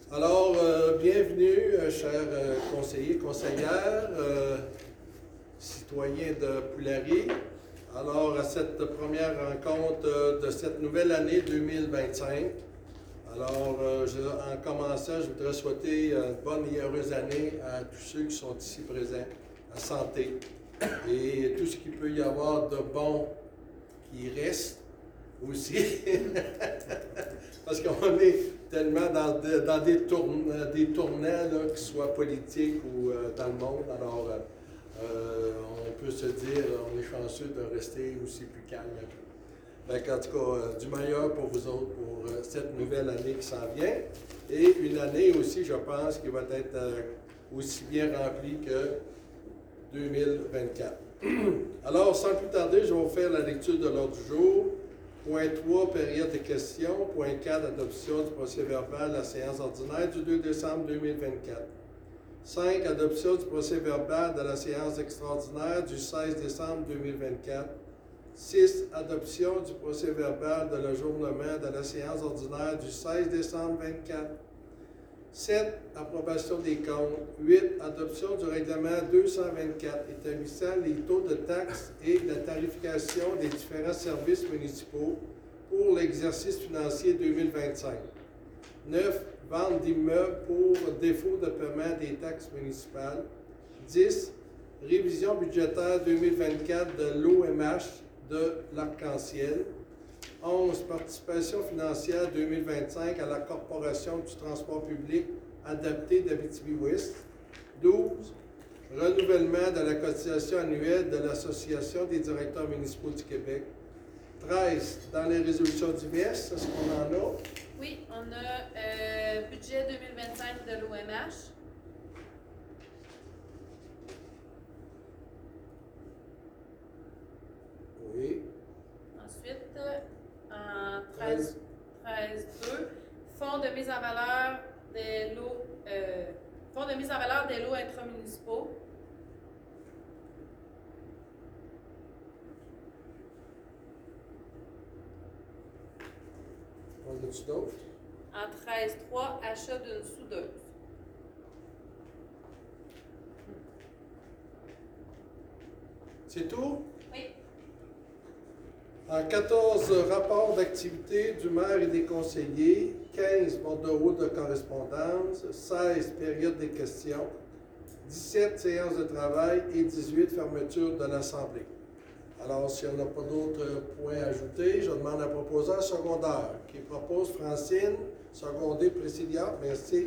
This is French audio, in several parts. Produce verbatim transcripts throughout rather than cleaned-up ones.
Alors, euh, bienvenue, euh, chers euh, conseillers, conseillères, euh, citoyens de Poulari. Alors, à cette première rencontre euh, de cette nouvelle année deux mille vingt-cinq. Alors, euh, je, en commençant, je voudrais souhaiter une bonne et heureuse année à tous ceux qui sont ici présents, à santé, et tout ce qu'il peut y avoir de bon qui reste aussi. Parce qu'on est tellement dans, de, dans des, tourn des tournants, là, qu'ils soient politiques ou euh, dans le monde. Alors, euh, on peut se dire, on est chanceux de rester aussi plus calme. Donc, en tout cas, euh, du meilleur pour vous autres pour euh, cette nouvelle année qui s'en vient. Et une année aussi, je pense, qui va être euh, aussi bien remplie que deux mille vingt-quatre. Alors, sans plus tarder, je vais vous faire la lecture de l'ordre du jour. Point trois, période de questions. Point quatre, adoption du procès-verbal de la séance ordinaire du deux décembre deux mille vingt-quatre. cinq, adoption du procès-verbal de la séance extraordinaire du seize décembre deux mille vingt-quatre. six, adoption du procès-verbal de l'ajournement de la séance ordinaire du seize décembre deux mille vingt-quatre. sept. Approbation des comptes. huit. Adoption du règlement deux cent vingt-quatre établissant les taux de taxes et la tarification des différents services municipaux pour l'exercice financier deux mille vingt-cinq. neuf. Vente d'immeubles pour défaut de paiement des taxes municipales. dix. Révision budgétaire deux mille vingt-quatre de l'O M H de l'Arc-en-Ciel. onze. Participation financière deux mille vingt-cinq à la Corporation du transport public adapté d'Abitibi-Ouest. douze. Renouvellement de la cotisation annuelle de l'Association des directeurs municipaux du Québec. treize. Dans les résolutions diverses, est-ce qu'on en a? Oui, on a euh, budget deux mille vingt-cinq de l'O M H. Oui. Ensuite, en treize deux, fonds de mise en valeur des lots, euh, fonds de mise en valeur des lots intramunicipaux. On a-tu d'autres? En treize trois, achat d'une soudeuse. C'est tout? Oui. En quatorze, rapport d'activité du maire et des conseillers. quinze, bordereau de correspondance. seize, période des questions. dix-sept, séance de travail. Et dix-huit, fermeture de l'Assemblée. Alors, s'il n'y en a pas d'autres points à ajouter, je demande à proposeur secondaire qui propose Francine, secondé Priscilla. Merci.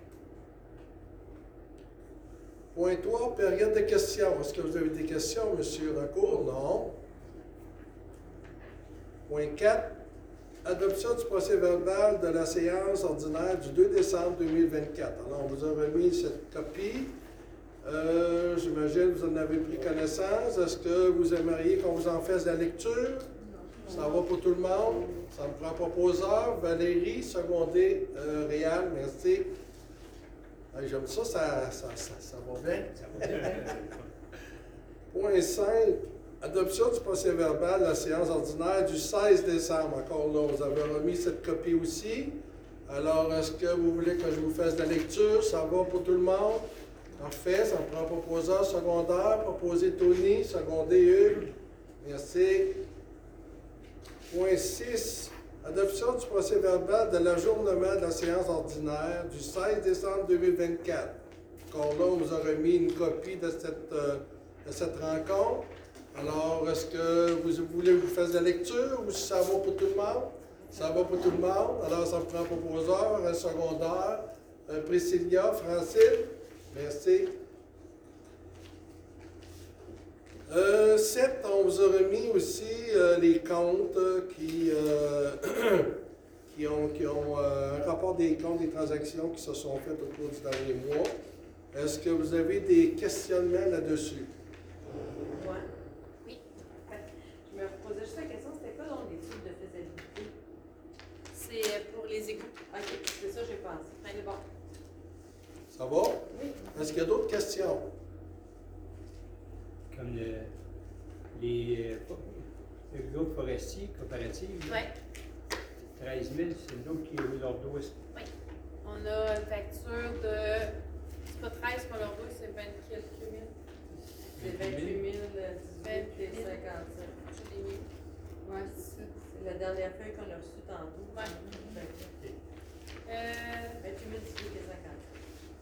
Point trois, période de questions. Est-ce que vous avez des questions, M. Racour? Non. Point quatre, adoption du procès-verbal de la séance ordinaire du deux décembre deux mille vingt-quatre. Alors, on vous a remis cette copie. Euh, J'imagine que vous en avez pris connaissance. Est-ce que vous aimeriez qu'on vous en fasse la lecture? Ça va pour tout le monde? Ça me prend proposeur. Valérie, secondé, euh, Réal, merci. Hey, j'aime ça ça, ça, ça, ça va bien. Ça va bien. Point cinq. Adoption du procès-verbal de la séance ordinaire du seize décembre. Encore là, vous avez remis cette copie aussi. Alors, est-ce que vous voulez que je vous fasse la lecture? Ça va pour tout le monde? Parfait, ça me prend proposeur secondaire. Proposé Tony, secondé Hugues. Merci. Point six. Adoption du procès-verbal de l'ajournement de la séance ordinaire du seize décembre deux mille vingt-quatre. Encore là, on vous a remis une copie de cette, euh, de cette rencontre. Alors, est-ce que vous voulez que je vous fasse la lecture ou si ça va pour tout le monde? Ça va pour tout le monde. Alors, ça me prend proposeur, un secondaire, euh, Priscilla, Francine. Merci. Euh, sept, on vous a remis aussi euh, les comptes qui, euh, qui ont, qui ont euh, un rapport des comptes des transactions qui se sont faites au cours du dernier mois. Est-ce que vous avez des questionnements là-dessus? Moi? Oui. Je me posais juste la question, c'était quoi donc l'étude de faisabilité? C'est pour les égouts. Ok, c'est ça que j'ai pensé. Allez, bon. Ça va? Oui. Est-ce qu'il y a d'autres questions? Comme le, les, le groupe forestier coopératif, Oui. treize mille, c'est nous qui ont leur dos. Oui. On On a une facture de. C'est pas treize qu'on leur doit, c'est vingt quelques mille. C'est vingt-huit mille dix-huit et cinquante-sept. Je l'ai mis. Ouais, c'est ça. C'est la dernière feuille qu'on a reçue tantôt. Ouais. Fait que Euh, vingt-huit mille dix-huit et cinquante-sept.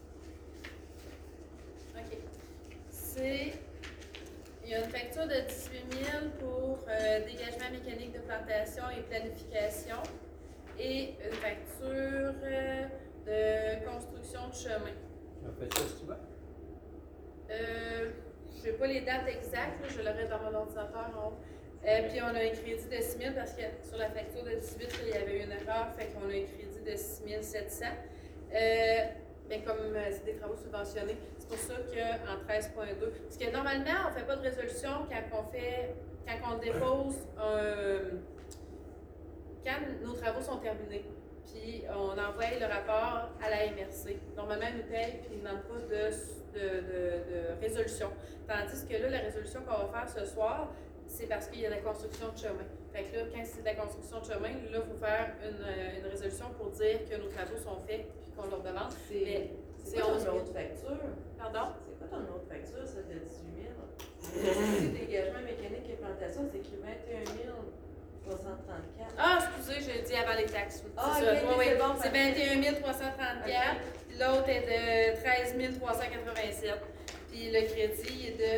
OK. C'est. Il y a une facture de dix-huit mille pour euh, dégagement mécanique de plantation et planification et une facture euh, de construction de chemin. On fait ça souvent? Euh, je n'ai pas les dates exactes, là, je l'aurai dans mon ordinateur en haut. Euh, puis on a un crédit de six mille parce que sur la facture de dix-huit, là, il y avait eu une erreur, fait qu'on a un crédit de six mille sept cents. Euh, mais comme euh, c'est des travaux subventionnés, c'est pour ça qu'en treize point deux, parce que normalement, on ne fait pas de résolution quand on fait, quand on dépose un, quand nos travaux sont terminés. Puis on envoie le rapport à la M R C. Normalement, ils nous payent puis ils ne demandent pas de, de, de, de résolution. Tandis que là, la résolution qu'on va faire ce soir, c'est parce qu'il y a la construction de chemin. Fait que là, quand c'est de la construction de chemin, là, il faut faire une, une résolution pour dire que nos travaux sont faits puis qu'on leur demande. Mais C'est quoi ton autre facture? Pardon? C'est quoi ton autre facture, celle de dix-huit mille? C'est dégagement mécanique et plantation, c'est écrit vingt et un mille trois cent trente-quatre. Ah, excusez, j'ai dit avant les taxes. Ah, c'est ok, ça. ok, Oui, c'est oui. bon, C'est parfait. vingt et un mille trois cent trente-quatre. Puis l'autre est de treize mille trois cent quatre-vingt-sept. Puis le crédit il est de.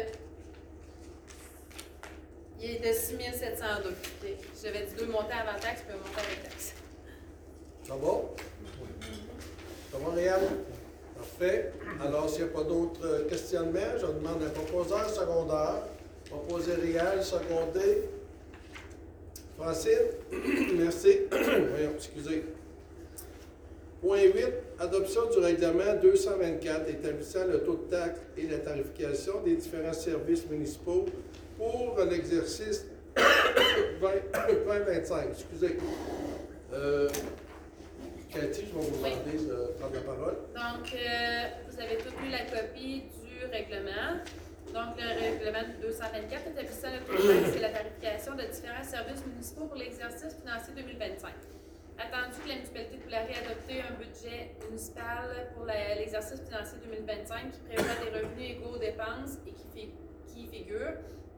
Il est de six mille sept cent deux. Okay. J'avais dit deux montants avant taxe, puis un montant avec taxe. Ça va? Ça va, Réal? Parfait. Alors, s'il n'y a pas d'autres questionnements, je demande à un proposeur secondaire. Proposer Réal, secondé. Francine? Merci. Voyons, excusez. Point huit. Adoption du règlement deux cent vingt-quatre établissant le taux de taxe et la tarification des différents services municipaux pour l'exercice vingt vingt-cinq. Excusez. Euh, Cathy, je vais vous demander de prendre la parole. Donc, euh, vous avez tous lu la copie du règlement. Donc, le règlement deux cent vingt-quatre établissant le taux de taxe et la tarification de différents services municipaux pour l'exercice financier deux mille vingt-cinq. Attendu que la municipalité de Poularié ait adopté un budget municipal pour la- l'exercice financier deux mille vingt-cinq qui prévoit des revenus égaux aux dépenses et qui, fi- qui figure.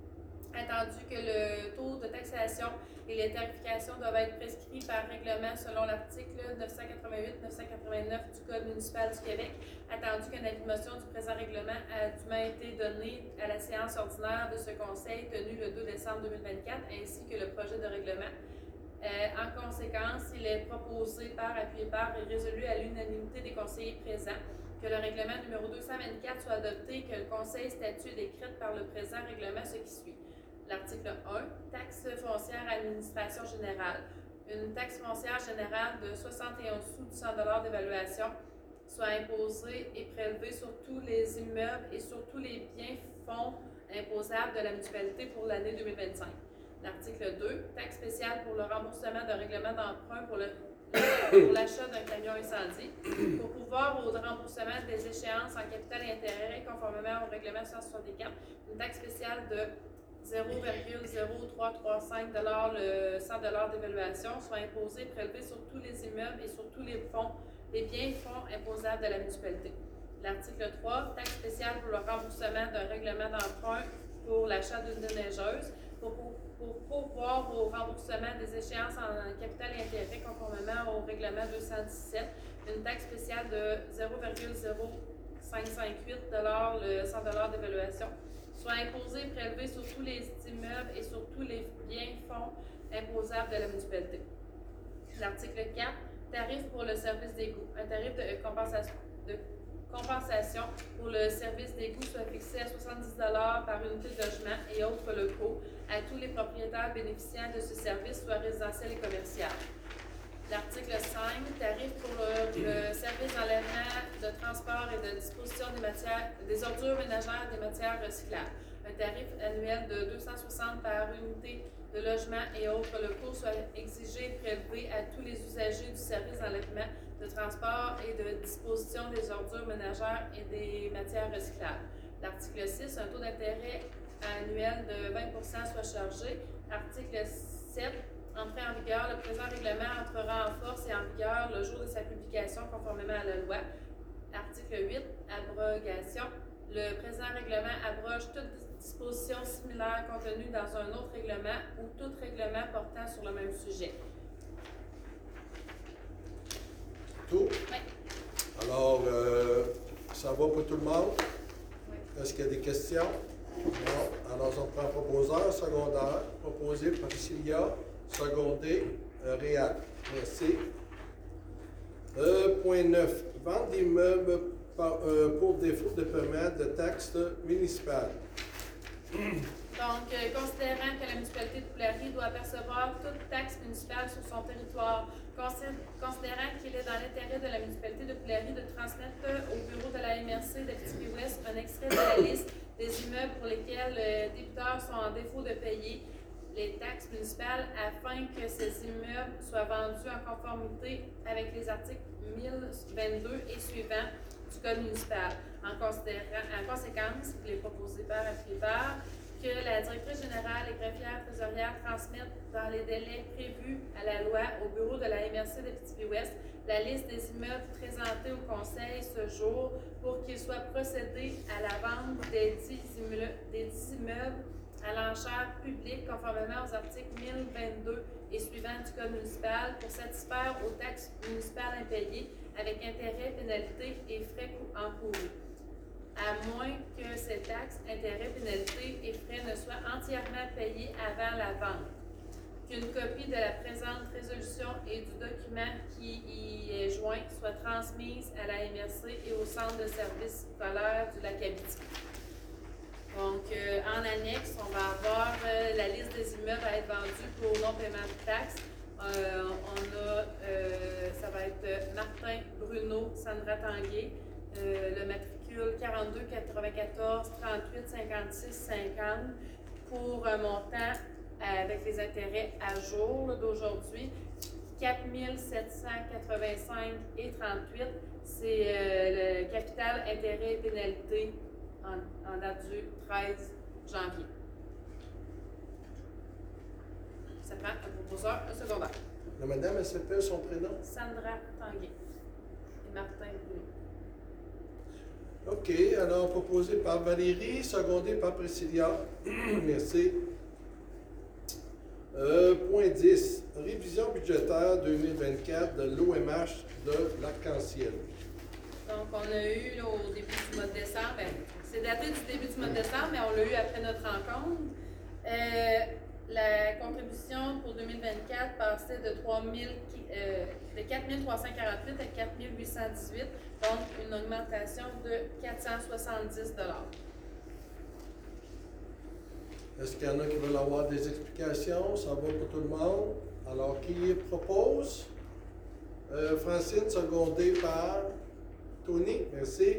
Attendu que le taux de taxation et les tarifications doivent être prescrits par règlement selon l'article neuf cent quatre-vingt-huit neuf cent quatre-vingt-neuf du Code municipal du Québec. Attendu qu'un avis de motion du présent règlement a dûment été donné à la séance ordinaire de ce conseil tenue le deux décembre deux mille vingt-quatre, ainsi que le projet de règlement. Euh, en conséquence, il est proposé par, appuyé par et résolu à l'unanimité des conseillers présents que le règlement numéro deux cent vingt-quatre soit adopté et que le conseil statue décrète par le présent règlement ce qui suit. L'article un, taxe foncière à l'administration générale. Une taxe foncière générale de soixante et onze sous du cent dollars d'évaluation soit imposée et prélevée sur tous les immeubles et sur tous les biens fonds imposables de la municipalité pour l'année deux mille vingt-cinq. L'article deux, taxe spéciale pour le remboursement d'un règlement d'emprunt pour le pour l'achat d'un camion incendie, pour pouvoir au remboursement des échéances en capital et intérêt conformément au règlement cent soixante-quatre, une taxe spéciale de zéro virgule zéro trois trois cinq dollars le cent dollars d'évaluation soit imposée, prélevée sur tous les immeubles et sur tous les fonds, les biens fonds imposables de la municipalité. L'article trois, taxe spéciale pour le remboursement d'un règlement d'emprunt pour l'achat d'une déneigeuse, pour, pour, pour pourvoir au remboursement des échéances en capital et intérêt conformément au règlement deux cent dix-sept, une taxe spéciale de zéro virgule zéro cinq cinq huit dollars le cent dollars d'évaluation, soit imposée et prélevée sur tous les immeubles et sur tous les biens fonds imposables de la municipalité. L'article quatre, tarif pour le service d'égout. Un tarif de compensation, de compensation pour le service d'égout soit fixé à soixante-dix dollars par unité de logement et autres locaux à tous les propriétaires bénéficiant de ce service, soit résidentiel et commercial. L'article cinq, tarif pour le, le service d'enlèvement, de transport et de disposition des matières, des ordures ménagères et des matières recyclables. Un tarif annuel de deux cent soixante par unité de logement et autres locaux soit exigé et prélevé à tous les usagers du service d'enlèvement, de transport et de disposition des ordures ménagères et des matières recyclables. L'article six, un taux d'intérêt annuel de vingt pour cent soit chargé. Article sept, entrée en vigueur, le présent règlement entrera en force et en vigueur le jour de sa publication conformément à la loi. Article huit, abrogation. Le présent règlement abroge toute disposition similaire contenue dans un autre règlement ou tout règlement portant sur le même sujet. Tout? Oui. Alors, euh, ça va pour tout le monde? Oui. Est-ce qu'il y a des questions? Non. Alors, on prend proposeur, secondaire, proposé par Priscilla, secondé, euh, Réal. Merci. Euh, point neuf. Vente d'immeubles par- euh, pour défaut de paiement de taxes municipales. Donc, euh, considérant que la municipalité de Poulari doit percevoir toute taxe municipale sur son territoire, consi- considérant qu'il est dans l'intérêt de la municipalité de Poulari de transmettre au bureau de la M R C d'Abitibi-Ouest un extrait de la liste des immeubles pour lesquels les débiteurs sont en défaut de payer les taxes municipales afin que ces immeubles soient vendus en conformité avec les articles mille vingt-deux et suivants du Code municipal. En, considérant, en conséquence, il est proposé par appliqué que la directrice générale et greffière trésorière transmettent dans les délais prévus à la loi au bureau de la M R C d'Abitibi-Ouest la liste des immeubles présentés au conseil ce jour pour qu'il soit procédé à la vente des dix immeubles, des dix immeubles à l'enchère publique conformément aux articles mille vingt-deux et suivants du Code municipal pour satisfaire aux taxes municipales impayées avec intérêts, pénalités et frais encourus, à moins que ces taxes, intérêts, pénalités et frais ne soient entièrement payés avant la vente. Qu'une copie de la présente résolution et du document qui y est joint soit transmise à la M R C et au centre de services scolaires du Lac-Abitibi. Donc, euh, en annexe, on va avoir euh, la liste des immeubles à être vendus pour non-paiement de taxes. Euh, on a, euh, ça va être Martin Bruno Sandra Tanguay, euh, le matricule quarante-deux quatre-vingt-quatorze trente-huit cinquante-six cinquante pour un montant avec les intérêts à jour là, d'aujourd'hui, quatre mille sept cent quatre-vingt-cinq et trente-huit. C'est euh, le capital, intérêt et pénalité en, en date du treize janvier. Ça prend un proposeur, un secondaire. La madame, elle s'appelle son prénom? Sandra Tanguay et Martin Bruno. OK. Alors, proposé par Valérie, secondé par Priscilla. Merci. Euh, point dix. Révision budgétaire deux mille vingt-quatre de l'O M H de l'Arc-en-Ciel. Donc, on a eu là, au début du mois de décembre, ben, c'est daté du début du mois de décembre, mais on l'a eu après notre rencontre. Euh, la contribution pour deux mille vingt-quatre passait de, trois mille, euh, de quatre mille trois cent quarante-huit à quatre mille huit cent dix-huit, donc une augmentation de quatre cent soixante-dix dollars. Est-ce qu'il y en a qui veulent avoir des explications? Ça va pour tout le monde. Alors, qui propose? Euh, Francine, secondée par Tony. Merci.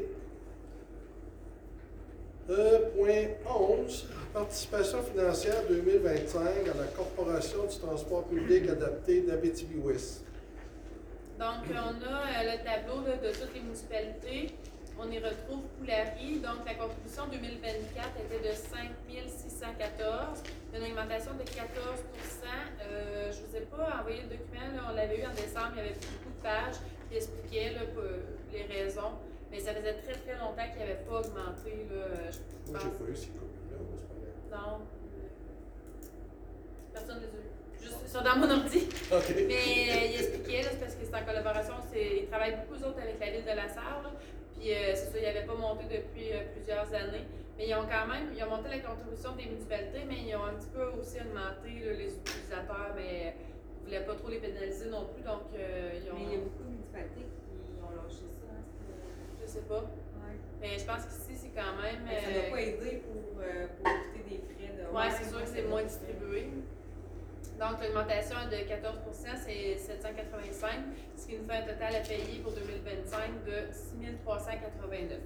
Euh, point onze. Participation financière deux mille vingt-cinq à la Corporation du transport public adapté d'Abitibi-Ouest. Donc, on a euh, le tableau là, de toutes les municipalités. On y retrouve Poulari. Donc, la contribution deux mille vingt-quatre était de cinq mille six cent quatorze, une augmentation de quatorze pour cent. Euh, je ne vous ai pas envoyé le document, là, on l'avait eu en décembre, il y avait beaucoup de pages qui expliquaient là, les raisons. Mais ça faisait très très longtemps qu'il n'avait pas augmenté. Là, je Moi, pense. j'ai pas eu ces copies-là, mais c'est pas grave. Non. Personne ne les a eu. Juste, ils sont dans mon ordi. OK. Mais euh, il expliquait, là, c'est parce que c'est en collaboration, c'est, ils travaillent beaucoup eux autres avec la ville de La Sarre. Là. Puis euh, c'est ça, ils n'avaient pas monté depuis euh, plusieurs années. Mais ils ont quand même, ils ont monté la contribution des municipalités, mais ils ont un petit peu aussi augmenté là, les utilisateurs, mais ils ne voulaient pas trop les pénaliser non plus. Donc, euh, ils ont. Mais il y a beaucoup de municipalités qui ont lâché ça. Hein, Je sais pas. ouais. Mais je pense qu'ici, c'est quand même. Mais ça n'a pas aidé pour, euh, pour éviter des frais de. Oui, c'est sûr que c'est moins distribué. Donc, l'augmentation de quatorze pour cent, c'est sept cent quatre-vingt-cinq, ce qui nous fait un total à payer pour deux mille vingt-cinq de six mille trois cent quatre-vingt-neuf.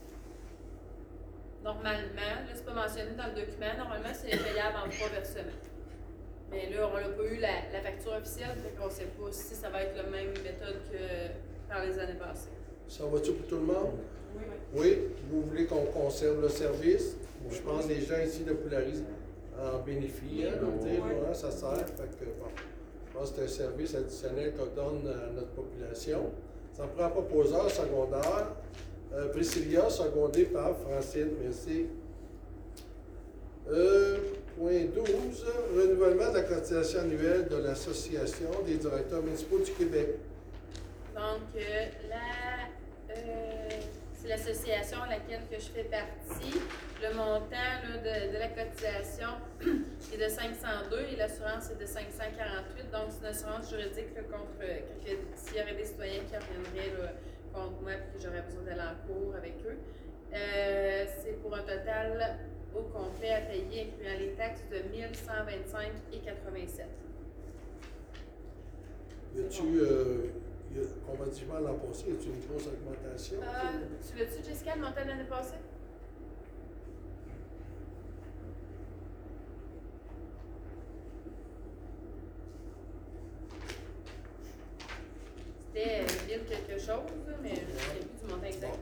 Normalement, là, c'est pas mentionné dans le document, normalement, c'est payable en trois versements. Mais là, on n'a pas eu la, la facture officielle, donc on ne sait pas si ça va être la même méthode que par les années passées. Ça va-tu pour tout le monde? Oui. Oui. Vous voulez qu'on conserve le service? Je pense que les gens ici de Poulari en bénéficient. Hein, donc, Oui. hein, ça sert. Fait que, bon, je pense que c'est un service additionnel qu'on donne à notre population. Ça prend proposeur secondaire. Euh, Priscilla, secondée par Francine. Merci. Euh, point douze. Renouvellement de la cotisation annuelle de l'Association des directeurs municipaux du Québec. Donc, euh, la, euh, c'est l'association à laquelle que je fais partie. Le montant là, de, de la cotisation est de cinq cent deux et l'assurance est de cinq cent quarante-huit. Donc, c'est une assurance juridique là, contre que, que, s'il y aurait des citoyens qui reviendraient là, contre moi et que j'aurais besoin d'aller en cours avec eux. Euh, c'est pour un total au complet à payer, incluant les taxes, de mille cent vingt-cinq et quatre-vingt-sept. Y a-tu, euh, y a, comparativement à l'an passé, y a-tu une grosse augmentation? Euh, tu l'as-tu, Jessica, le montant de l'année passée? C'était mille quelque chose, là, mais je ne sais plus du montant exact.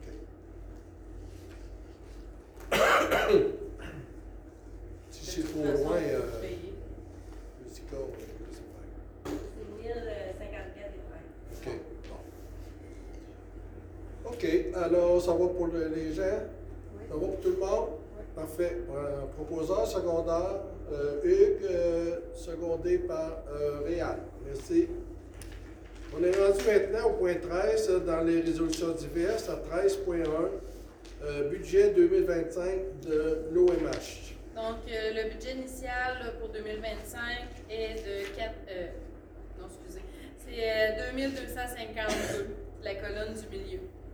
Bon, OK. Si c'est trop loin, euh, Jessica, on va laisser faire. C'est mille cinquante-quatre et vingt. OK, bon. OK, alors ça va pour le- les gens? Oui. Ça va pour tout le monde? Oui. Parfait. Euh, proposeur secondaire, euh, Hugues, euh, secondé par euh, Réal. Merci. On est rendu maintenant au point treize euh, dans les résolutions diverses, à treize point un, euh, budget deux mille vingt-cinq de l'O M H. Donc, euh, le budget initial là, pour deux mille vingt-cinq est de quatre. Euh, non, excusez. C'est euh, deux mille deux cent cinquante-deux, la colonne du milieu.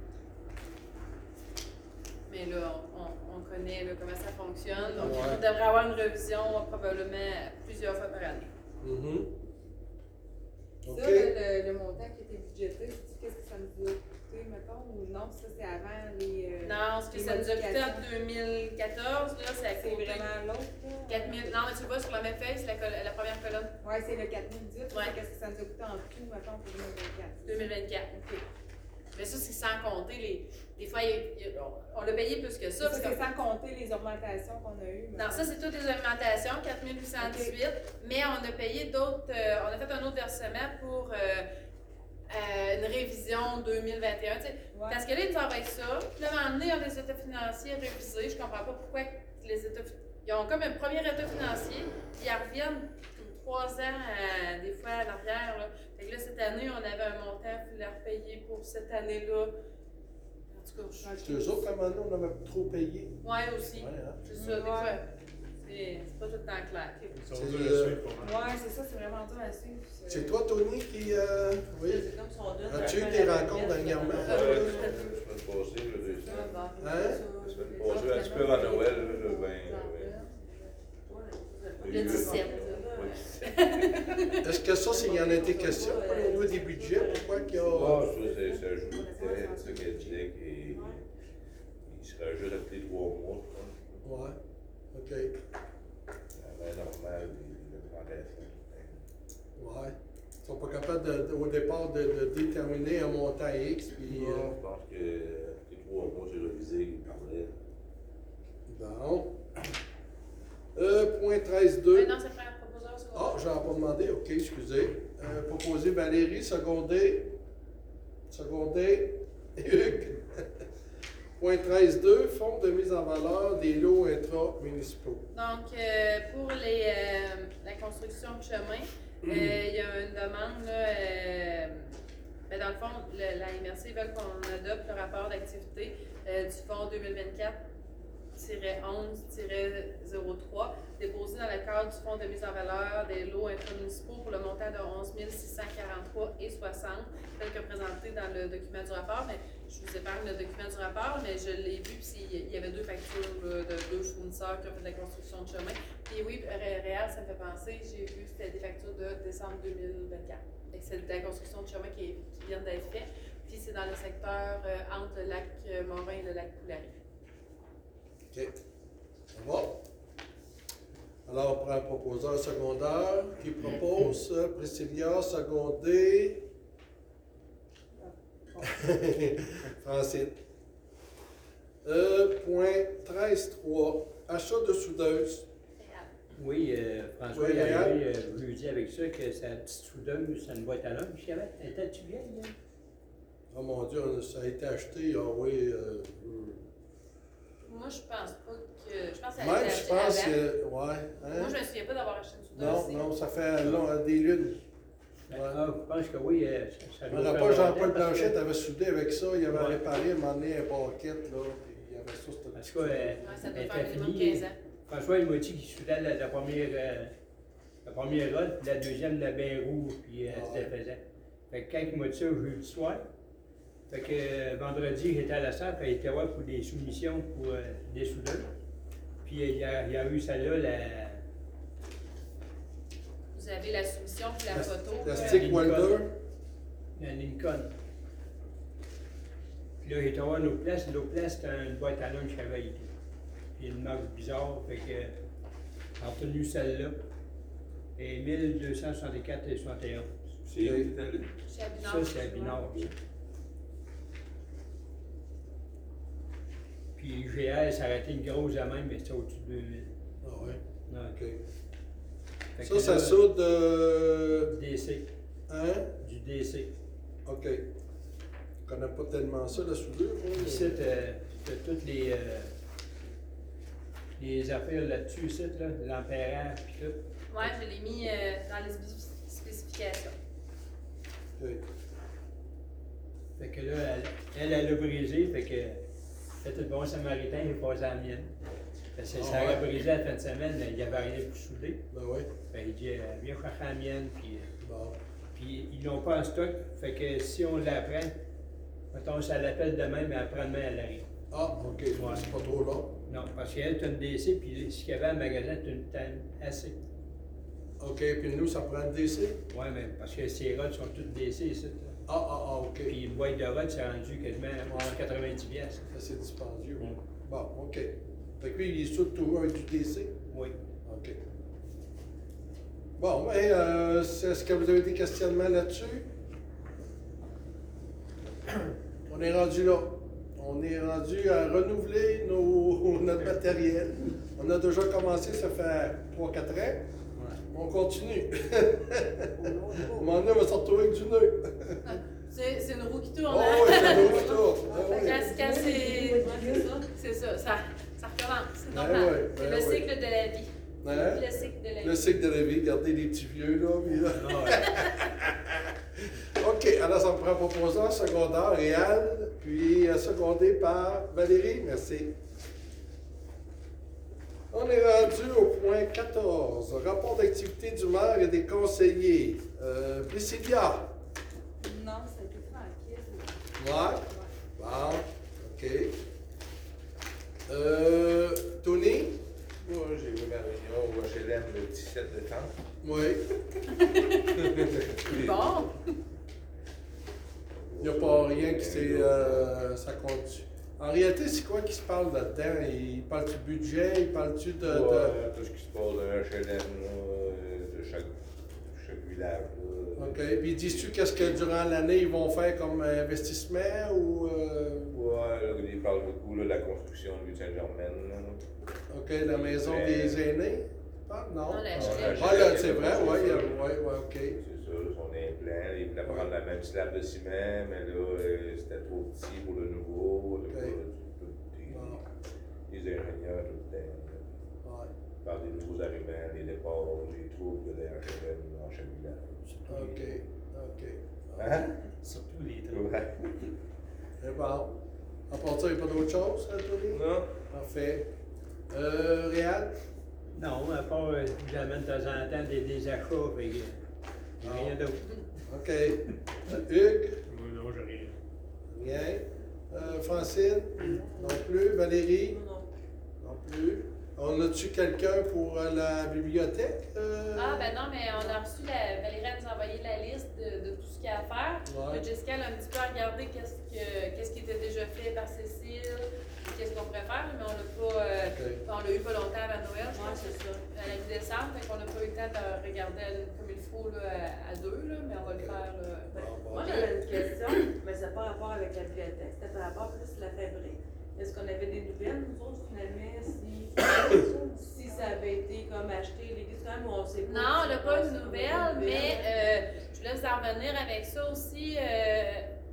Mais là, on, on, on connaît là, comment ça fonctionne. Donc, Ouais. on devrait avoir une révision probablement plusieurs fois par année. Mm-hmm. OK. Ça, le, le, le montant qui était budgété, c'est qu'est-ce que ça nous a coûté, mettons, ou non, ça c'est avant les. Euh, Non, ce que les ça nous a coûté en modifications. deux mille quatorze, là, c'est à C'est côté. vraiment l'autre, là? quatre mille. Non, mais tu le vois sur la même feuille, c'est la, col- la première colonne. Ouais, c'est le quatre mille dix. Ouais. Qu'est-ce que ça nous a coûté en tout, mettons, pour deux mille vingt-quatre? deux mille vingt-quatre. OK. Mais ça, c'est sans compter les. Des fois, il, il, on, on l'a payé plus que ça. Ça, parce c'est que- sans compter les augmentations qu'on a eues. Non, ça, c'est toutes les augmentations, quatre mille huit cent dix-huit. Mais on a payé d'autres. Euh, on a fait un autre versement pour euh, euh, une révision deux mille vingt et un. tu sais. Ouais. Parce que là, ils nous envoient ça. Puis là, à un moment donné, ils ont des états financiers révisés. Je comprends pas pourquoi les états. Ils ont comme un premier état financier. Puis ils reviennent trois ans, euh, des fois, en arrière. Là. Fait que là, cette année, on avait un montant qu'il fallait repayer pour cette année-là. En tout cas, je C'est eux autres, à un moment donné, on avait trop payé. Ouais, aussi. Ouais, hein? C'est ça, des Ouais. fois. C'est c'est pas tout le temps clair. Ça C'est, va durer euh, à suivre, pas mal. Ouais, c'est ça, c'est vraiment dur à suivre. C'est toi, Tony, qui. Euh, oui. C'est comme si on donne As-tu un eu des peu à la rencontres pièce, dernièrement? là. Ouais, la semaine passée, le deux Ah, semaines. bon. Hein? La semaine passée, un petit peu avant Noël, là, le vingt. Le dix-sept. Ouais. Est-ce que ça, s'il y en a été question au niveau des budgets, pourquoi qu'il y a. Ah, ça, c'est- ça ajoutait, ça qu'elle disait qu'il il serait juste appelé trois mois, je crois. Ouais. OK. La main normale, le trente et un. Ouais. Ils sont pas capables de, de- au départ de, de déterminer un montant X. Puis, Non, euh, je pense que les trois mois, c'est révisé, il parlait. bon. Euh, point treize Mais deux. non, c'est pas un proposeur sur. Ah, je n'en ai pas demandé. OK, excusez. Euh, proposé Valérie, secondé. Secondé. Hugues. Point treize deux. Fonds de mise en valeur des lots intra-municipaux. Donc, euh, pour les, euh, la construction de chemin, euh, il y a une demande, là, euh, ben, dans le fond, le- la M R C veut qu'on adopte le rapport d'activité euh, du fonds deux mille vingt-quatre onze zéro trois, déposé dans le cadre du fonds de mise en valeur des lots intramunicipaux pour le montant de onze mille six cent quarante-trois et soixante, tel que présenté dans le document du rapport. Mais je vous épargne le document du rapport, mais je l'ai vu, puis il y avait deux factures là, de deux fournisseurs qui ont fait de la construction de chemin. Puis oui, Ré- Réal, ça me fait penser, j'ai vu, c'était des factures de décembre deux mille vingt-quatre. Fait que c'est de la construction de chemin qui, qui vient d'être faite. Puis c'est dans le secteur euh, entre le lac euh, Morin et le lac Poulari. OK. Ça va? Alors, on prend un proposeur secondaire qui propose euh, Priscilla, secondé. Francine. Euh, point treize trois. Achat de soudeuse. Réal. Oui, euh, François Oui, il Réal. avait euh, voulu dire avec ça que sa petite soudeuse, ça ne va être à l'homme. Étais-tu vieille? hein? Oh mon Dieu, ça a été acheté, ah oui. Euh, Moi, je pense pas que. Je pense que ça a même, été je acheté pense avant. que. Ouais. Hein? Moi, je me souviens pas d'avoir acheté une soudure Non, ici. non, ça fait long, des lunes. Ouais. Ah, je pense que oui, euh, ça, ça Je doit me faire rappelle, Jean-Paul longtemps, parce Blanchet que- avait soudé avec ça, il avait Ouais. réparé, à un moment donné, un banquette, là, puis il y avait ça, c'était En tout cas, euh, Ouais, ça doit elle faire était minimum finie. quinze ans. François, il m'a dit qu'il soudait la, la première, euh, la première rôle, puis la deuxième, la bain rouge, puis euh, Ah c'était ouais. faisait. Fait que quand il m'a dit ça jeudi soir, fait que euh, vendredi, j'étais à la salle, puis il était voir pour des soumissions pour euh, des soudeurs. Puis euh, il y a, il y a eu celle-là, la. Vous avez la soumission pour la La- photo. la euh, stick Lincoln. welder. La Lincoln. Puis là, j'étais voir l'autre place. L'autre place, c'était une boîte à lunch qui avait été. Puis une marque bizarre, fait que j'ai retenu celle-là. Et mille deux cent soixante-quatre et soixante et onze. C'est où t'es allé? Chez Abinard. Ça, c'est à Binard. ça. Puis G R, ça aurait été une grosse de même, mais c'était au-dessus de deux mille. Ah ouais, Ouais. ok. Fait Ça, que ça là, soude de. Du D C. Hein? Du D C. Ok. Je connais pas tellement ça, la soudure. moi, mais- Ici, t'as t'as toutes les, euh, les affaires là-dessus, ici, là, l'ampérage, puis tout. Ouais, je l'ai mis euh, dans les spécif- spécifications. Ok. Fait que là, elle, elle, elle a brisé, fait que c'était le bon samaritain, j'ai passé à la mienne. Parce que Ah ça aurait ouais? brisé la fin de semaine, mais il n'y avait rien pour souder. Ben oui. Fait qu'il dit, euh, viens chercher la mienne, puis, euh, Bon. puis ils l'ont pas en stock. Fait que si on l'apprend, mettons, ça l'appelle demain, mais après-demain, elle arrive. Ah, ok. C'est pas trop long. Non, parce qu'elle, t'as une D C, puis ce qu'il y avait à le magasin, t'as une taille assez. Ok, puis nous, ça prend le D C? Ouais, mais parce que ces rods sont toutes D C ici. là. Ah, ah, ah, ok. Puis une boîte de rods, c'est rendu quasiment à quatre-vingt-dix piastres. Ça, c'est dispendieux. Mm. Bon, ok. Fait que lui, il soude tout avec du D C? Oui. OK. Bon, ben, euh, c'est- est-ce que vous avez des questionnements là-dessus? On est rendu là. On est rendu à renouveler nos, notre matériel. On a déjà commencé, ça fait trois quatre ans. On continue. À un moment donné, on va se retrouver avec du nœud. C'est c'est une roue qui tourne, Oh, hein? oui, c'est un nœud qui tourne. Ah, Quand, oui. quand c'est. c'est ça. C'est ça, ça, ça recommence. C'est Ben normal. ouais, c'est ben le ouais. cycle de la vie. Hein? Le cycle de la Le vie. cycle de la vie, regardez les petits vieux, là. puis là. Ah, ouais. OK, alors ça me prend proposant secondaire, Réal, puis euh, secondé par Valérie, merci. On est rendu au point quatorze, rapport d'activité du maire et des conseillers. Euh, Priscilla, Non, ça a été tranquille. ouais, bon, OK. Euh, Tony, Moi, j'ai eu ma réunion au H L M le dix-sept décembre. oui, Bon. il n'y a pas rien qui s'est... Euh, ça compte. En réalité, c'est quoi qui se parle là-dedans? Il parle du budget, il parle-tu de... de... Ouais, tout ce qui se passe dans le H L M, là, euh, de chaque, chaque village. Là. OK. Puis dis-tu qu'est-ce que durant l'année ils vont faire comme investissement ou. euh, Ouais, là, il parle beaucoup là, de la construction de rue Saint-Germaine. là. OK, la maison des aînés? Ah, non. Non, la Ah, H L M. Ah, là, c'est vrai, oui, oui, oui, OK. C'est ça, là, son implant. Il voulait prendre la même slab de ciment, mais là, euh, c'était trop petit pour le nouveau. Là, Ok. tout- tout- Bon, les, les ingénieurs, tout le temps. ouais. Par des nouveaux arrivants, les départs, les troupes de la H L M dans chaque village. OK, OK. Hein? Surtout les trucs. Ouais. C'est bon. À part ça, il n'y a pas d'autre chose, Anthony? Non? Parfait. Euh, Réal? Non, à part, euh, j'amène de temps en temps des, des achats, fait que, Ah. rien d'autre. OK. Euh, Hugues? Non, j'ai rien. Rien. Euh, Francine? Non plus. Valérie? Non. Non plus. On a-tu quelqu'un pour euh, la bibliothèque? euh? Ah, ben non, mais on a reçu, la, Valérie elle nous a envoyé la liste de, de tout ce qu'il y a à faire. Ouais. Là, Jessica elle a un petit peu regardé qu'est-ce, que, qu'est-ce qui était déjà fait par Cécile, qu'est-ce qu'on pourrait faire, mais on l'a pas. euh, OK. on l'a eu pas longtemps avant Noël, je Ouais, pense. c'est ça. À la mi-décembre, fait qu'on n'a pas eu le temps de regarder comme il faut là, à, à deux, là, mais on va le faire. Là. Ben, Bon, bon. moi, j'avais une question, mais ça n'a pas rapport avec la bibliothèque, c'était par rapport plus à la fabrique. Est-ce qu'on avait des nouvelles, nous autres, finalement, si, si ça avait été comme acheté, l'église, quand même, ou on sait pas? Non, on n'a pas si de on a nouvelles, mais euh, je vous laisse en revenir avec ça aussi. Euh,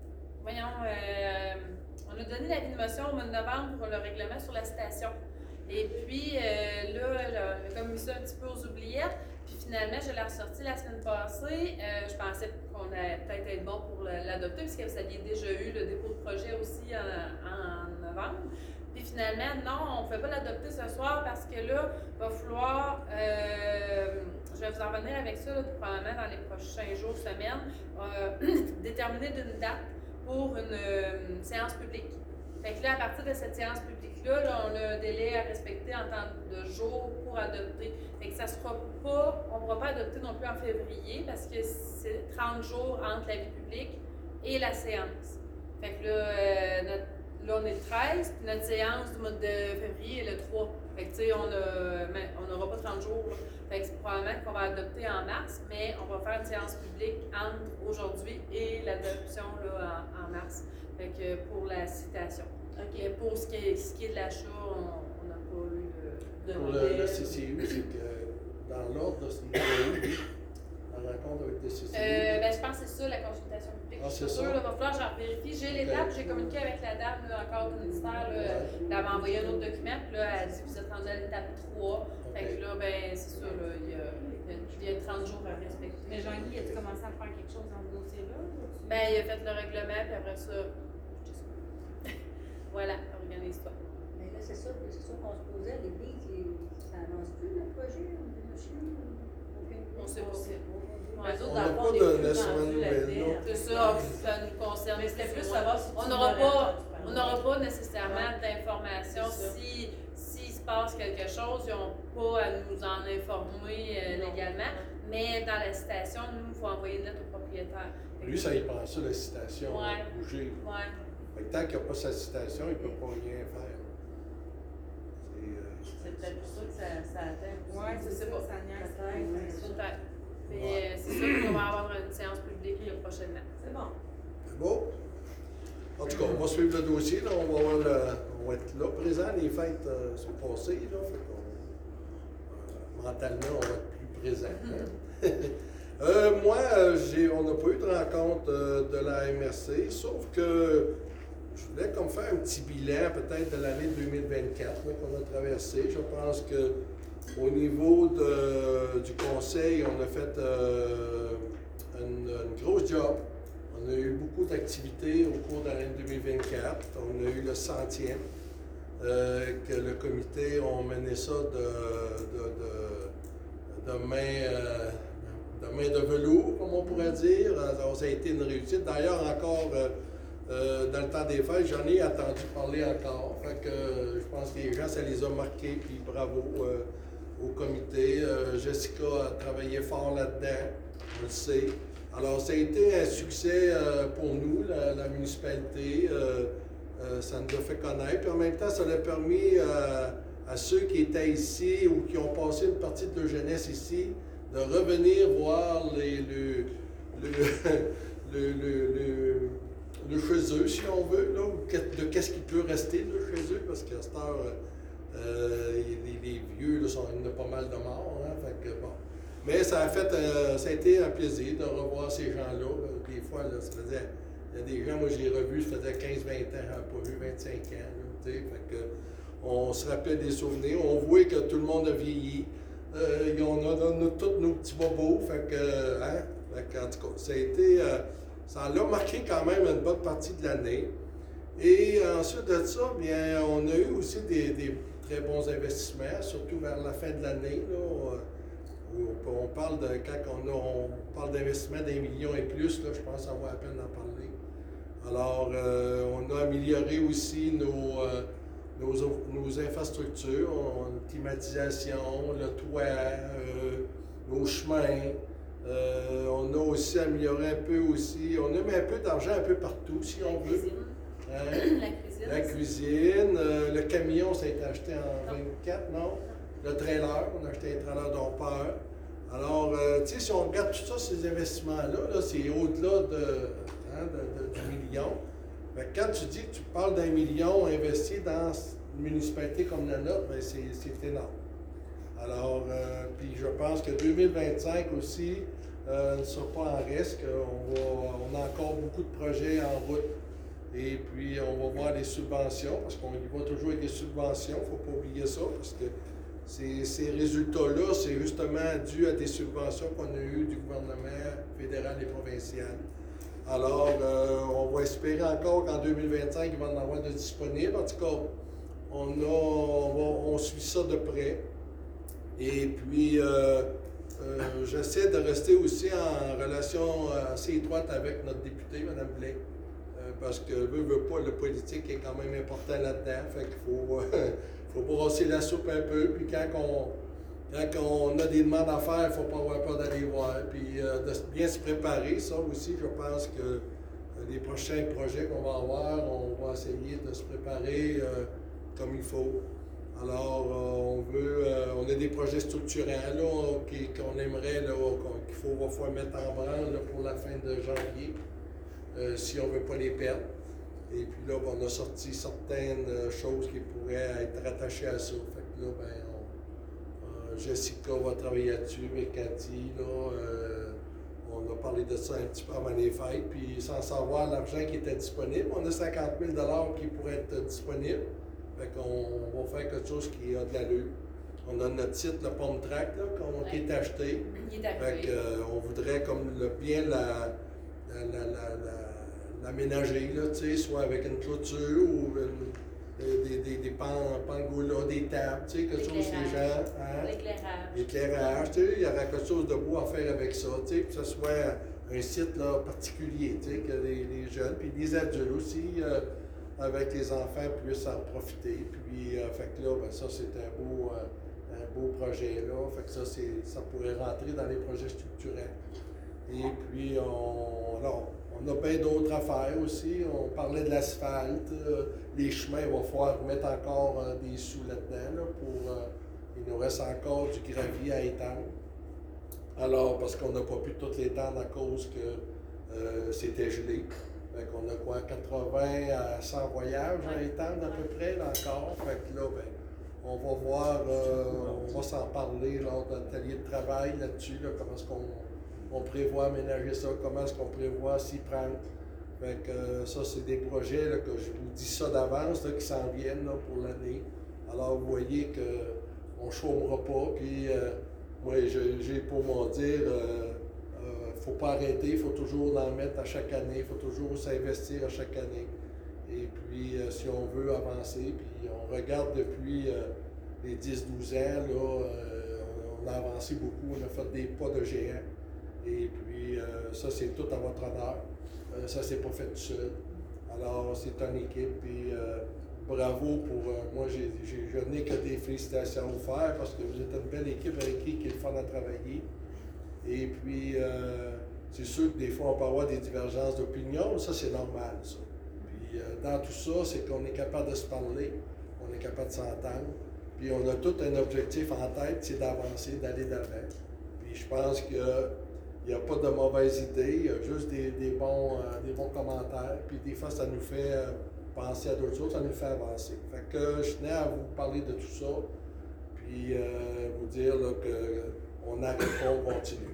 voyons, euh, on a donné l'avis de motion au mois de novembre pour le règlement sur la citation. Et puis euh, là, là, on a comme mis ça un petit peu aux oubliettes. Puis finalement, je l'ai ressorti la semaine passée. Euh, je pensais qu'on allait peut-être être bon pour l'adopter, puisque vous aviez déjà eu le dépôt de projet aussi en, en novembre. Puis finalement, non, on ne pouvait pas l'adopter ce soir parce que là, il va falloir, euh, je vais vous en revenir avec ça, là, probablement dans les prochains jours, semaines, euh, déterminer d'une date pour une, une séance publique. Fait que là, à partir de cette séance publique-là, là, on a un délai à respecter en temps de jours pour adopter. Fait que ça sera pas, on ne pourra pas adopter non plus en février parce que c'est trente jours entre l'avis public et la séance. Fait que là, euh, notre Là, on est le treize, puis notre séance du mois de février est le trois. Fait que, tu sais, on n'aura pas trente jours. Là. Fait que c'est probablement qu'on va adopter en mars, mais on va faire une séance publique entre aujourd'hui et l'adoption là, en, en mars. Fait que pour la citation. Okay. Pour ce qui est, ce qui est de l'achat, on n'a pas eu de Pour le, le C C U, c'est que dans l'ordre, c'est la rencontre avec le C C U. Euh, ben, je pense que c'est ça, la consultation publique. Ah, c'est sûr, ça. Il va falloir que j'en vérifie. J'ai les dates, j'ai communiqué avec la dame là, encore du ministère. Là, ouais. Elle m'a envoyé un autre document, puis là, elle a dit que vous êtes rendu à l'étape trois. Okay. Fait que là, ben, c'est ça, là, il y a, il y a trente jours à respecter. Mais Jean-Guy, as-tu commencé à faire quelque chose dans ce dossier-là? Ben, il a fait le règlement, puis après ça, je sais pas. Voilà, organise-toi. Mais là, c'est ça, c'est ça qu'on se posait, l'église, ça avance plus le projet, monsieur? On sait pas. Ouais, on n'a pas de laissement de nouvelles. C'est ça, ça nous concerne. Mais c'était plus savoir si on n'aura pas, on n'aura pas nécessairement d'informations si s'il se passe quelque chose, ils n'ont pas à nous en informer euh, légalement. Mais dans la citation, nous, il faut envoyer une lettre au propriétaire. Lui, ça y prend ça, la citation, ouais. bouger. Ouais. Fait que tant qu'il n'y a pas sa citation, il ne peut pas rien faire. C'est euh... peut-être pour ça que ça, ça atteint. Oui, c'est ça, pas. Ça niaise. Peut-être. Mais ouais. C'est sûr qu'on va avoir une séance publique là, prochainement. C'est bon. C'est bon. En tout cas, on va suivre le dossier. Là. On, va avoir le, on va être là présent. Les fêtes euh, sont passées. Là, fait qu'on, euh, mentalement, on va être plus présent. Hein? euh, moi, j'ai, on n'a pas eu de rencontre euh, de la M R C, sauf que je voulais comme faire un petit bilan peut-être de l'année deux mille vingt-quatre là, qu'on a traversée. Je pense que au niveau de, du conseil, on a fait euh, une, une grosse job. On a eu beaucoup d'activités au cours de l'année deux mille vingt-quatre. On a eu le centième, euh, que le comité a mené ça de, de, de, de, main, euh, de main de velours, comme on pourrait dire. Alors, ça a été une réussite. D'ailleurs, encore euh, euh, dans le temps des fêtes, j'en ai entendu parler encore. Fait que euh, je pense que les gens, ça les a marqués, puis bravo. Euh, au comité. Euh, Jessica a travaillé fort là-dedans, on le sait. Alors, ça a été un succès euh, pour nous, la, la municipalité. Euh, euh, ça nous a fait connaître. Puis en même temps, ça a permis euh, à ceux qui étaient ici ou qui ont passé une partie de leur jeunesse ici de revenir voir les, le, le, le, le, le, le chez eux, si on veut, là, ou de qu'est-ce qui peut rester de chez eux, parce qu'à cette heure, Euh, les, les vieux, là, sont, il y en a pas mal de morts, hein, fait que, bon. Mais ça a fait, euh, ça a été un plaisir de revoir ces gens-là. Là. Des fois, là, ça faisait, il y a des gens, moi j'ai revu, ça faisait quinze vingt ans, j'avais pas vu vingt-cinq ans, là, tu sais, fait que, on se rappelle des souvenirs, on voit que tout le monde a vieilli, euh, on a, on a tous nos petits bobos, fait que, hein, fait que, en tout cas, ça a été, euh, ça l'a marqué quand même une bonne partie de l'année. Et ensuite de ça, bien, on a eu aussi des, des très bons investissements, surtout vers la fin de l'année, là, où on parle de, quand on, a, on parle d'investissement d'un million et plus, là, je pense que ça vaut la peine d'en parler. Alors, euh, on a amélioré aussi nos, euh, nos, nos infrastructures, on, climatisation, le toit, euh, nos chemins. Euh, on a aussi amélioré un peu aussi, on a mis un peu d'argent un peu partout, si on veut. Hein? La cuisine. La cuisine. Euh, le camion, ça a été acheté en vingt-quatre, non? Le trailer, on a acheté un trailer d'Ampère. Alors, euh, tu sais, si on regarde tout ça, ces investissements-là, -là, c'est au-delà de, hein, de, de, du million. Mais quand tu dis que tu parles d'un million investi dans une municipalité comme la nôtre, bien, c'est énorme. Alors, euh, puis je pense que deux mille vingt-cinq aussi euh, ne sera pas en risque. On, va, on a encore beaucoup de projets en route Et puis, on va voir les subventions, parce qu'on y va toujours avec des subventions, il ne faut pas oublier ça, parce que ces, ces résultats-là, c'est justement dû à des subventions qu'on a eues du gouvernement fédéral et provincial. Alors, euh, on va espérer encore qu'en deux mille vingt-cinq, il va en avoir de disponibles. En tout cas, on, a, on, va, on suit ça de près. Et puis, euh, euh, j'essaie de rester aussi en relation assez étroite avec notre députée, Mme Blais. Parce que veut, veut pas, le politique est quand même important là-dedans. Fait qu'il faut, euh, faut brasser la soupe un peu. Puis quand on, quand on a des demandes à faire, il ne faut pas avoir peur d'aller voir. Puis euh, de bien se préparer. Ça aussi, je pense que euh, les prochains projets qu'on va avoir, on va essayer de se préparer euh, comme il faut. Alors, euh, on veut, euh, on a des projets structurants là, qu'on aimerait, là, qu'il faut va falloir mettre en branle là, pour la fin de janvier. Euh, si on ne veut pas les perdre. Et puis là, ben, on a sorti certaines euh, choses qui pourraient être rattachées à ça. Fait que là, ben, on, euh, Jessica va travailler là-dessus, mais Cathy, là, euh, on a parlé de ça un petit peu avant les fêtes, puis sans savoir l'argent qui était disponible, on a cinquante mille dollars qui pourraient être disponibles. Fait qu'on va faire quelque chose qui a de l'allure. On a notre site, le Pomme Track, là, qu'on, qui est acheté. Il est arrivé. Fait que, euh, on voudrait comme le, bien la... l'aménager, la, la, la, soit avec une clôture ou une, des, des, des pan, pangoulas, des tables, quelque chose que les gens... Hein, l'éclairage. L'éclairage, il y aura quelque chose de beau à faire avec ça, que ce soit un site là, particulier, que les, les jeunes, puis les adultes aussi, euh, avec les enfants, puissent en profiter. Puis, euh, fait que là, ben, ça, c'est un beau, euh, un beau projet, là. Fait que ça, ça pourrait rentrer dans les projets structurants. Et puis, on, alors, on a bien d'autres affaires aussi. On parlait de l'asphalte, euh, les chemins, il va falloir mettre encore euh, des sous là-dedans. Là, pour, euh, il nous reste encore du gravier à étendre. Alors, parce qu'on n'a pas pu tout l'étendre à cause que euh, c'était gelé. Fait qu'on a quoi, quatre-vingts à cent voyages à étendre à peu près là, encore. Fait que là, ben, on va voir, euh, on va s'en parler lors d'un atelier de travail là-dessus, là, comment est-ce qu'on on prévoit aménager ça, comment est-ce qu'on prévoit s'y prendre. Fait que euh, ça, c'est des projets là, que je vous dis ça d'avance, là, qui s'en viennent là, pour l'année. Alors, vous voyez qu'on ne chômera pas, puis euh, moi, j'ai pour m'en dire, il euh, ne faut pas arrêter, il faut toujours en mettre à chaque année, il faut toujours s'investir à chaque année. Et puis, euh, si on veut avancer, puis on regarde depuis euh, les dix douze ans, là, euh, on, on a avancé beaucoup, on a fait des pas de géant. Et puis, euh, ça, c'est tout à votre honneur. Euh, ça, c'est pas fait tout seul. Alors, c'est une équipe. Puis, euh, bravo pour. Euh, moi, j'ai, j'ai, je n'ai que des félicitations à vous faire parce que vous êtes une belle équipe avec qui il est le fun à travailler. Et puis, euh, c'est sûr que des fois, on peut avoir des divergences d'opinion. Ça, c'est normal, ça. Puis, euh, dans tout ça, c'est qu'on est capable de se parler, on est capable de s'entendre. Puis, on a tout un objectif en tête, c'est d'avancer, d'aller d'avant. Puis, je pense que. Il n'y a pas de mauvaises idées, il y a juste des, des, bons, euh, des bons commentaires. Puis des fois, ça nous fait euh, penser à d'autres choses, ça nous fait avancer. Fait que je tenais à vous parler de tout ça, puis euh, vous dire là, qu'on n'arrête pas, on continue.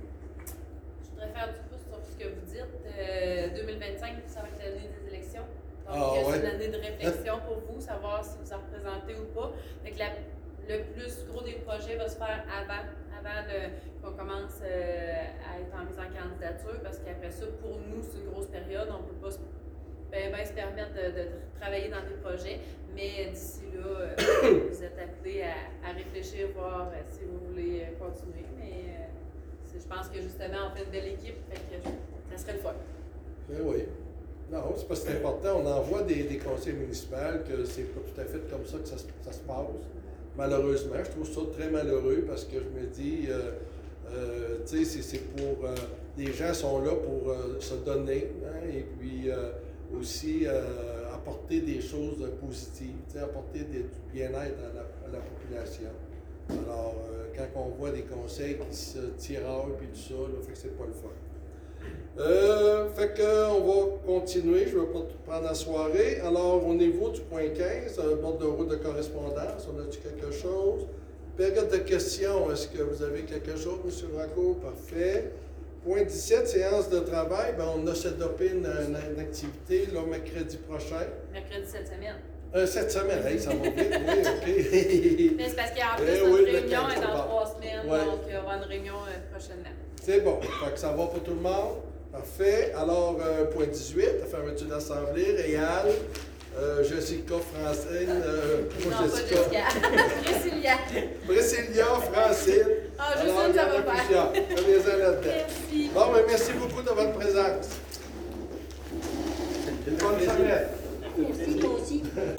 Je voudrais faire du pouce sur ce que vous dites. Euh, deux mille vingt-cinq, ça va être l'année des élections. Donc, ah, c'est ouais. une année de réflexion pour vous, savoir si vous en représentez ou pas. Fait que la, le plus gros des projets va se faire avant. avant le, qu'on commence euh, à être en mise en candidature, parce qu'après ça, pour nous, c'est une grosse période, on ne peut pas se, ben, ben, se permettre de, de travailler dans des projets, mais d'ici là, euh, vous êtes appelés à, à réfléchir, voir euh, si vous voulez continuer, mais euh, je pense que justement, on fait une belle équipe, fait que ça serait le fun. Ben oui. Non, c'est parce que c'est important, on en voit des, des conseils municipaux que c'est pas tout à fait comme ça que ça, ça se passe. Malheureusement, je trouve ça très malheureux parce que je me dis, euh, euh, tu sais, c'est pour. Euh, les gens sont là pour euh, se donner, hein, et puis euh, aussi euh, apporter des choses positives, apporter des, du bien-être à la, à la population. Alors, euh, quand on voit des conseils qui se tiraillent et tout ça, là, fait que c'est pas le fun. Euh, fait que on va continuer, je ne vais pas tout prendre la soirée. Alors, au niveau du point quinze, un bord de route de correspondance, on a-tu quelque chose? Période de questions, est-ce que vous avez quelque chose, M. Racco? Parfait. Point dix-sept, séance de travail. Ben, on a setupé une, une, une activité là, mercredi prochain. Mercredi cette semaine. Euh, cette semaine, hey, ça va vite, oui, OK. Mais c'est parce qu'en plus, Eh notre oui, le réunion quinze, est dans bon. trois semaines, Ouais. donc il y aura une réunion euh, prochainement. C'est bon. Fait que ça va pour tout le monde. Parfait. Alors, euh, point dix-huit, la fermeture d'assemblée. Réal, euh, Jessica, Francine, euh, Non, pas pas Jessica. Jessica. Priscilla. Priscilla, Francine. Ah, juste Alors, ça, il y ça en a va faire. plusieurs. Prenez-en là-dedans. Merci. Bon, mais merci beaucoup de votre présence. Une bonne semaine. Merci, moi aussi.